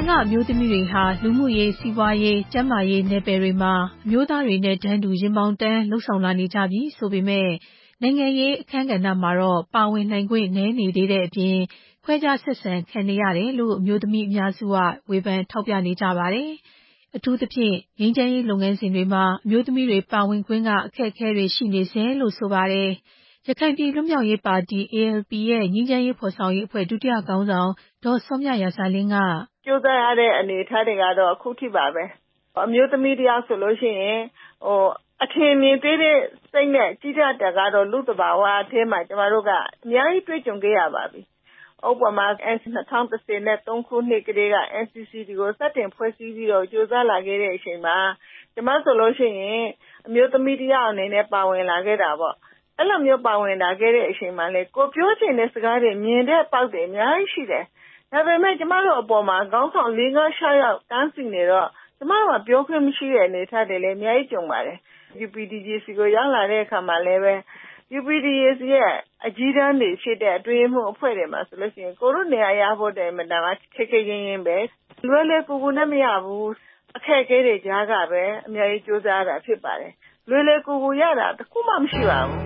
ကအမျိုးသမီးတွေဟာလူမှုရေးစီးပွားရေးကျန်းမာရေးနယ်ပယ်တွေမှာအမျိုးသားတွေနဲ့တန်းတူရင်ပေါင်တန်းလှုပ်ဆောင်လာနေကြပြီဆိုပေမဲ့နိုင်ငံရေးအခန်းကဏ္ဍမှာတော့ပါဝင်နိုင်ခွင့်နည်းနေသေးတဲ့အပြင်ခွဲခြားဆက်ဆံခံနေရတယ်လို့အမျိုးသမီးအများစုကဝေဖန်ထောက်ပြနေကြပါတယ်။အထူးသဖြင့်ငြိမ်းချမ်းရေးလုပ်ငန်းစဉ်တွေမှာအမျိုးသမီးတွေပါဝင်ခွင့်ကအခက်အခဲတွေရှိနေစေလို့ဆိုပါတယ်။ရခိုင်ပြည်လွတ်မြောက်ရေးပါတီ ALP ရဲ့ငြိမ်းချမ်းရေးဖော်ဆောင်ရေးအဖွဲ့ဒုတိယခေါင်းဆောင်ဒေါ်စောမြရာဇာလင်းကကြိုးစားရတဲ့အနေအထားတွေကတော့အခုထိပါပဲအမျိုးသမီးတရားဆိုလို့ရှိရင်အထင်မြင်သေးတဲ့စိတ်နဲ့ကြီးကြတာကတော့လူ့သဘာဝအထဲမှာကျမတို့ကအများကြီးတွေ့ကြုံခဲ့ရပါပြီ။ဥပမာ2013ခုနှစ်ကတည်းက NCCD ကိုစတင်ဖွဲ့စည်းပြီးတော့ကြိုးစားလာခဲ့တဲ့အချိန်မှာကျမဆိုလို့ရှိရင်အမျိုးသမီးတရားအနေနဲ့ပါဝင်လာခဲ့တာပေါ့။အဲ့လိုမျိုးပါဝင်လာခဲ့တဲ့အချိန်မှာလေကိုပြောချင်တဲ့စကားတွေမြင်တဲ့ပေါက်တွေအများကြီးရှိတယ်။ဒါပေမဲ့ကျမတို့အပေါ်မှာခေါင်းဆောင်၄-၅-6ယောက်တန်းစီနေတော့ကျမတို့ကပြောခွင့်မရှိတဲ့အနေအထားတွေလည်းအများကြီးကြုံပါတယ်။ UPDJC ကိုရောက်လာတဲ့အခါမှာလည်းပဲ UPDJC ရဲ့အကြီးတန်းတွေဖြစ်တဲ့အတွင်းမှုအဖွဲ့တွေမှာဆိုလို့ရှိရင်ကိုတို့နေရာရဖို့တိုင်မှဒါမှခက်ခဲရင်းရင်းပဲလွယ်လွယ်ကူကူနဲ့မရဘူးအခက်အခဲတွေကြားကပဲအများကြီးကြိုးစားတာဖြစ်ပါတယ်။လွယ်လွယ်ကူကူရတာတခုမှမရှိပါဘူး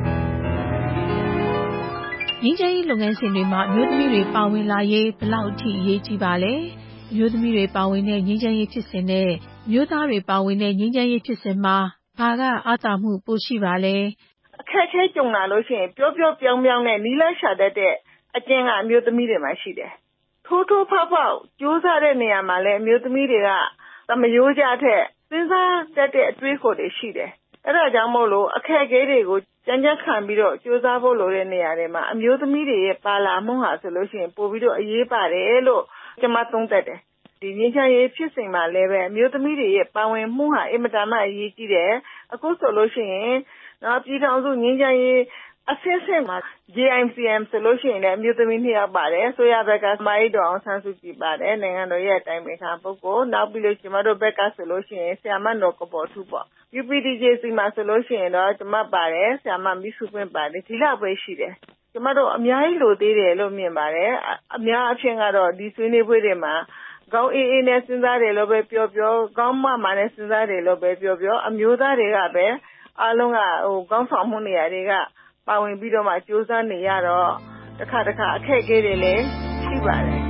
ငြိမ်းချမ်းရေးလုပ်ငန်းစဉ်တွေမှာအမျိုးသမီးတွေပါဝင်လာရေးဘယ်လောက်အထိအရေးကြီးပါလဲ။အမျိုးသမီးတွေပါဝင်တဲ့ငြိမ်းချမ်းရေးဖြစ်စဉ်နဲ့အမျိုးသားတွေပါဝင်တဲ့ငြိမ်းချမ်းရေးဖြစ်စဉ်မှာဘာကအားသာမှုပိုရှိပါလဲ။အခက်အခဲကြုံလာလို့ရှိရင်ပြောပြောပြောင်းပြောင်းနဲ့နီးလန်းရှာတတ်တဲ့အကျင့်ကအမျိုးသမီးတွေမှာရှိတယ်။ထိုးထိုးဖောက်ဖောက်ကြိုးစားတဲ့နေရာမှာလည်းအမျိုးသမီးတွေကသမယိုးကြထက်စဉ်းစားတတ်တဲ့အတွေးခေါ်တွေရှိတယ်။အဲ့ဒါကြောင့်မို့လို့အခက်အခဲတွေကိုကြံ့ကြံ့ခံပြီးတော့ကြိုးစားဖို့လိုတဲ့နေရာတွေမှာအမျိုးသမီးတွေရဲ့ပါလာမှုဟာဆိုလို့ရှိရင်ပို့ပြီးတော့အရေးပါတယ်လို့ကျွန်မသုံးသပ်တယ်။ဒီငြိမ်းချမ်းရေးဖြစ်စဉ်မှာလည်းပဲအမျိုးသမီးတွေရဲ့ပါဝင်မှုဟာအင်မတန်မှအရေးကြီးတယ်။အခုဆိုလို့ရှိရင်ပြည်ထောင်စုငြိမ်းချမ်းရေးအဆင့်ဆင့်မှာ JICM ဆိုလို့ရှိရင်လည်းအမျိုးသမီး2ယောက်ပါတယ်။ဆိုရဘက်ကမကြီးဒေါ်အောင်ဆန်းစုကြည်ပါတယ်။နိုင်ငံတော်ရဲ့အတိုင်ပင်ခံပုဂ္ဂိုလ်နောက်ပြီးလို့ကျမတို့ဘက်ကဆိုလို့ရှိရင်ဆရာမနော်ကပေါ်ထူးပေါ့။ UPDJC မှာဆိုလို့ရှိရင်တော့ကျမပါတယ်ဆရာမမိစုပွင့်ပါတယ်ဒီလောက်ပဲရှိတယ်။ကျမတို့အများကြီးလိုသေးတယ်လို့မြင်ပါတယ်။အများအဖြစ်ကတော့ဒီဆွေးနွေးပွဲတွေမှာခေါင်းအေးအေးနဲ့စဉ်းစားတယ်လို့ပဲပြောပြောခေါင်းမမာနဲ့စဉ်းစားတယ်လို့ပဲပြောပြောအမျိုးသားတွေကပဲအားလုံးကခေါင်းဆောင်မှုနေရာတွေကပါဝင်ပြီးတော့မှစူးစမ်းနေရတော့တစ်ခါအခက်အခဲတွေလည်းရှိပါတယ်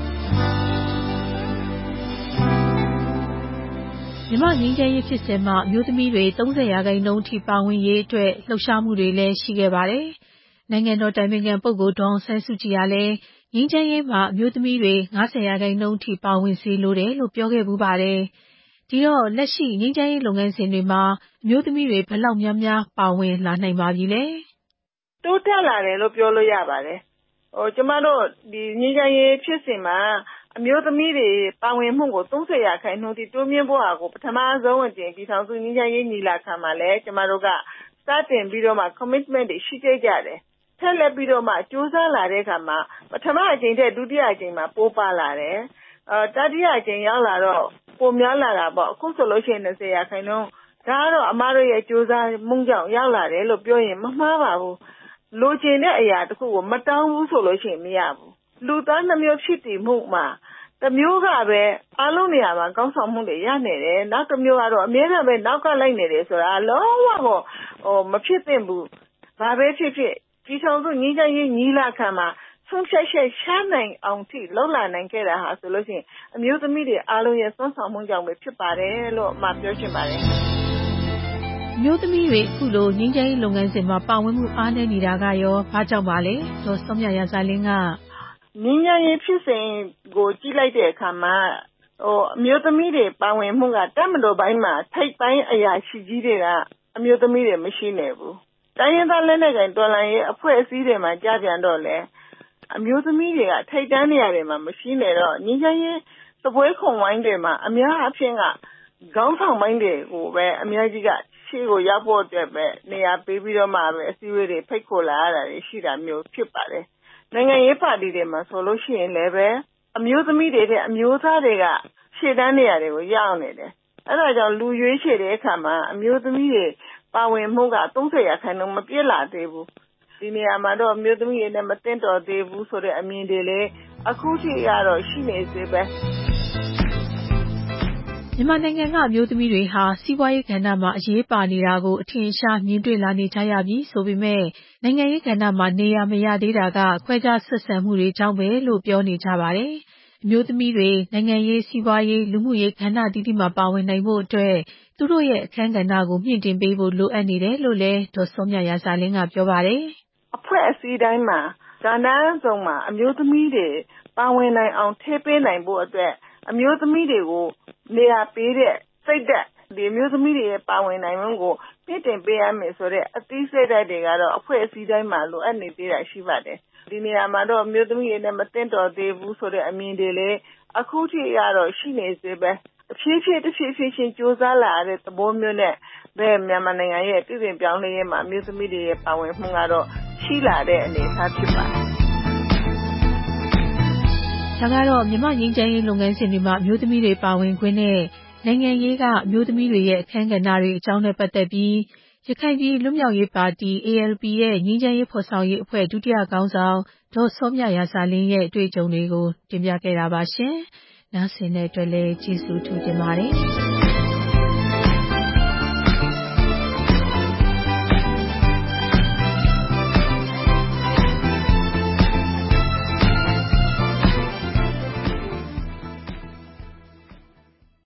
မြန်မာငြိမ်းချမ်းရေးဖြစ်စဉ်မှာအမျိုးသမီးတွေ30%အထိပါဝင်ရေးအတွက်လှုပ်ရှားမှုတွေလည်းရှိခဲ့ပါတယ်။နိုင်ငံတော်တိုင်ပင်ခံပုဂ္ဂိုလ်ဒေါ်အောင်ဆန်းစုကြည်ကလည်းငြိမ်းချမ်းရေးမှာအမျိုးသမီးတွေ50%အထိပါဝင်စေလိုတယ်လို့ပြောခဲ့ပူးပါတယ်။ဒီတော့လက်ရှိငြိမ်းချမ်းရေးလုပ်ငန်းစဉ်တွေမှာအမျိုးသမီးတွေဘယ်လောက်များများပါဝင်လာနိုင်ပါပြီလဲ။တိုးတက်လာတယ်လို့ပြောလို့ရပါတယ်။ကျမတို့ဒီငြိမ်းချမ်းရေးဖြစ်စဉ်မှာအမျိုးသမီးတွေပါဝင်မှုကို30%ထိတိုးမြင့်ဖို့ဟာကိုပထမဆုံးအကြိမ်ပြည်ထောင်စုငြိမ်းချမ်းရေးညီလာခံမှာလည်းကျမတို့ကစတင်ပြီးတော့မှ commitment တွေရှိခဲ့ကြတယ်။ဆက်လက်ပြီးတော့မှစူးစမ်းလာတဲ့အခါမှာပထမအကြိမ်ထက်ဒုတိယအကြိမ်မှာပိုပါလာတယ်။တတိယအကြိမ်ရောက်လာတော့ပိုများလာတာပေါ့အခုဆိုလို့ရှိရင်20%ဒါကတော့အမတို့ရဲ့စူးစမ်းမှုကြောင့်ရောက်လာတယ်လို့ပြောရင်မမှားပါဘူး။လိုချင်တဲ့အရာတစ်ခုကိုမတောင်းဘူးဆိုလို့ရှိရင်မရဘူး။လူသားနှမျိုးဖြစ်တည်မှုမှာတမျိုးကပဲအားလုံးနေရာမှာကောင်းဆောင်မှုတွေရနေတယ်နောက်တစ်မျိုးကတော့အမြဲတမ်းပဲနောက်ကလိုက်နေတယ်ဆိုတာလုံးဝမဖြစ်သင့်ဘူးဘာပဲဖြစ်ဖြစ်ပြည်ထောင်စုငြိမ်းချမ်းရေးညီလာခံမှာဆုံးဖြတ်ချက်ချနိုင်အောင်ထိလှုပ်လာနိုင်ခဲ့တာဟာဆိုလို့ရှိရင်အမျိုးသမီးတွေအားလုံးရဲ့စွမ်းဆောင်မှုကြောင့်ပဲဖြစ်ပါတယ်လို့ပြောချင်ပါတယ်မျိုးသမီးတွေအခုလိုငြိမ်းချမ်းရေးလုပ်ငန်းစဉ်မှာပါဝင်မှုအားနည်းနေတာကရောဘာကြောင့်ပါလဲဒေါ်စောမြရာဇာလင်းကငြိမ်းချမ်းရေးဖြစ်စဉ်ကိုကြည့်လိုက်တဲ့အခါမှာအမျိုးသမီးတွေပါဝင်မှုကတပ်မတော်ပိုင်းမှာထိပ်ပိုင်းအရာရှိကြီးတွေကအမျိုးသမီးတွေမရှိနေဘူးတိုင်းရင်းသားလက်နက်ကိုင်တော်လှန်ရေးအဖွဲ့အစည်းတွေမှာကြားပြန်တော့လေအမျိုးသမီးတွေကထိပ်တန်းနေရာတွေမှာမရှိနေတော့ငြိမ်းချမ်းရေးသပွဲခုံဝိုင်းတွေမှာအများအပြားကခေါင်းဆောင်ပိုင်းတွေကိုပဲအများကြီးကရှေ့ကိုရောက်ဖို့အတွက်ပဲနေရာပေးပြီးတော့မှပဲအစည်းအဝေးတွေဖိတ်ခေါ်လာရတာရှိတာမျိုးဖြစ်ပါတယ်နိုင်ငံရေးပါတီတွေမှာဆိုလို့ရှိရင်လည်းပဲအမျိုးသမီးတွေတဲ့အမျိုးသားတွေကရှေ့တန်းနေရာတွေကိုရောက်နေတယ်အဲ့ဒါကြောင့်လူရွေးချယ်တဲ့အခါမှာအမျိုးသမီးတွေပါဝင်မှုက30%မပြည့်လာသေးဘူးဒီနေရာမှာတော့အမျိုးသမီးတွေနဲ့မသင့်တော်သေးဘူးဆိုတဲ့အမြင်တွေလည်းအခုထိကတော့ရှိနေသေးပဲမြန်မာနိုင်ငံကအမျိုးသမီးတွေဟာစီးပွားရေးကဏ္ဍမှာအရေးပါနေတာကိုအထင်အရှားမြင်တွေ့လာနေကြရပြီဆိုပေမဲ့နိုင်ငံရေးကဏ္ဍမှာနေရာမရသေးတာကခွဲခြားဆက်ဆံမှုတွေကြောင့်ပဲလို့ပြောနေကြပါတယ်။အမျိုးသမီးတွေနိုင်ငံရေးစီးပွားရေးလူမှုရေးကဏ္ဍအသီးသီးမှာပါဝင်နိုင်ဖို့အတွက်သူတို့ရဲ့အခန်းကဏ္ဍကိုမြှင့်တင်ပေးဖို့လိုအပ်နေတယ်လို့လည်းဒေါ်စောမြရာဇာလင်းကပြောပါတယ်။အဖွဲ့အစည်းတိုင်းမှာကဏ္ဍစုံမှာအမျိုးသမီးတွေပါဝင်နိုင်အောင်ထည့်ပေးနိုင်ဖို့အတွက်အမျိုးသမီးတွေကိုနေရာပေးတဲ့စိတ်ဓာတ်ဒီအမျိုးသမီးတွေရဲ့ပါဝင်နိုင်မှုကိုမြင့်တင်ပေးရမယ်ဆိုတဲ့အသိစိတ်ဓာတ်တွေကတော့အဖွဲ့အစည်းတိုင်းမှာလိုအပ်နေသေးတာရှိပါတယ်။ဒီနေရာမှာတော့အမျိုးသမီးတွေနဲ့မသင့်တော်သေးဘူးဆိုတဲ့အမြင်တွေလည်းအခုထိကတော့ရှိနေသေးပဲ။ဖြည်းဖြည်းချင်းကြိုးစားလာတဲ့သဘောမျိုးနဲ့မြန်မာနိုင်ငံရဲ့ပြည်ပြင်ပြောင်းလဲရေးမှာအမျိုးသမီးတွေရဲ့ပါဝင်မှုကတော့ရှိလာတဲ့အနေအထားဖြစ်ပါတယ်။ဒါကတော့မြန်မာငြိမ်းချမ်းရေးလုပ်ငန်းစဉ်တွေမှာအမျိုးသမီးတွေပါဝင်ခွင့်နဲ့နိုင်ငံရေးကအမျိုးသမီးတွေရဲ့အခန်းကဏ္ဍတွေအကြောင်းနဲ့ပတ်သက်ပြီးရခိုင်ပြည်လွတ်မြောက်ရေးပါတီ ALP ရဲ့ငြိမ်းချမ်းရေးဖော်ဆောင်ရေးအဖွဲ့ဒုတိယခေါင်းဆောင်ဒေါ်စောမြရာဇာလင်းရဲ့အတွေ့အကြုံတွေကိုတင်ပြခဲ့တာပါရှင်။နားဆင်တဲ့အတွက်လည်းကျေးဇူးထူးတင်ပါတယ်။